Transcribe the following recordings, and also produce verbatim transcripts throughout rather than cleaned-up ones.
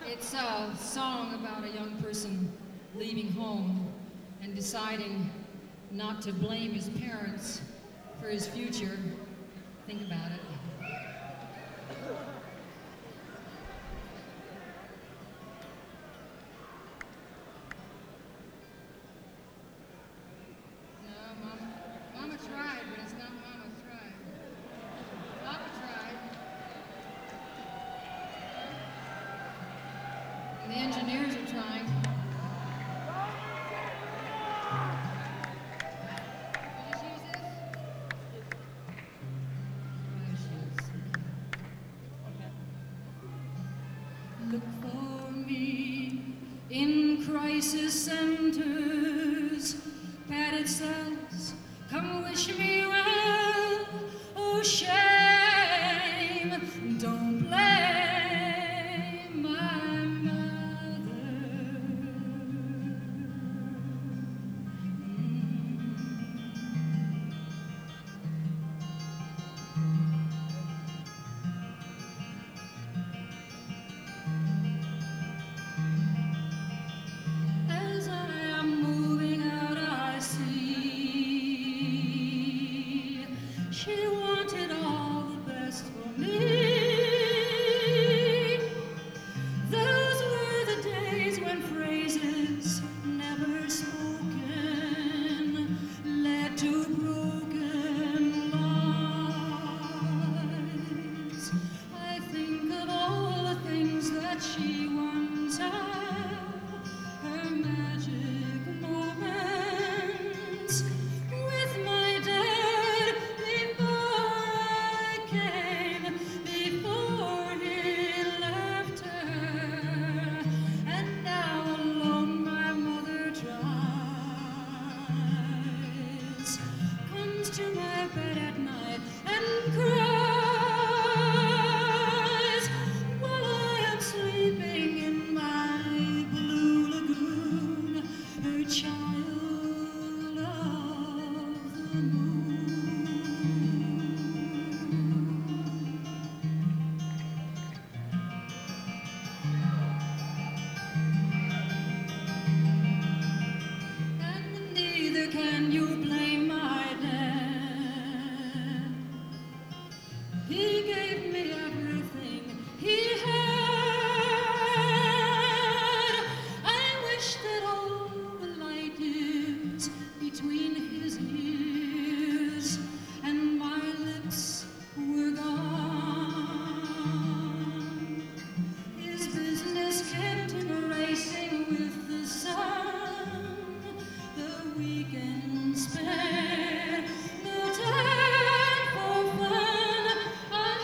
It's a song about a young person leaving home and deciding not to blame his parents for his future. Think about it. No, Mama, Mama tried, but it's not Mama tried. Papa tried. And the engineers are trying. Look for me in crisis centers, padded cells, come wish me well. Oh, shame, don't blame my mother. As I am moving out, I see she wanted all the best for me. Those were the days when phrases never spoken led to broken lives. I think of all the things that she once had, her magic moments with my dad before I came, before he left her, and now alone my mother tries, comes to my bed at night and cries while I am sleeping in my blue lagoon, her child of the moon. And neither can you blame my dad. He gave me everything he had. I wish that all the light years between his ears and my lips were gone. His business kept him racing with the sun. The weekend spent, no time for fun. On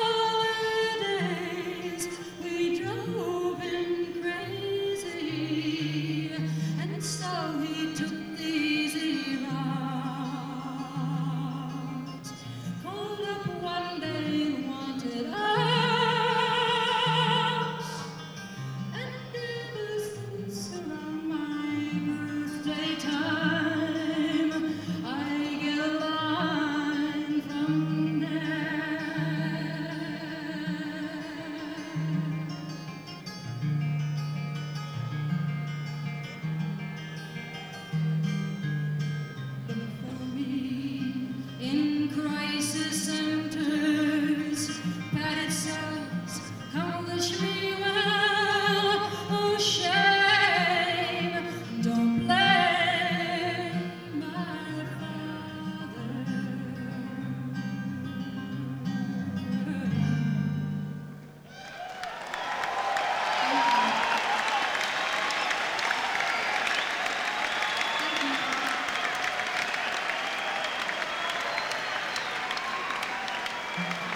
holidays we drove him crazy, and so he took the easy route. Called up one day, wanted out, and ever since around my birthday time, I get a line from Dad. Look for me in crisis centers, padded cells, come wish me well. Oh, shame, don't blame my father. Thank you.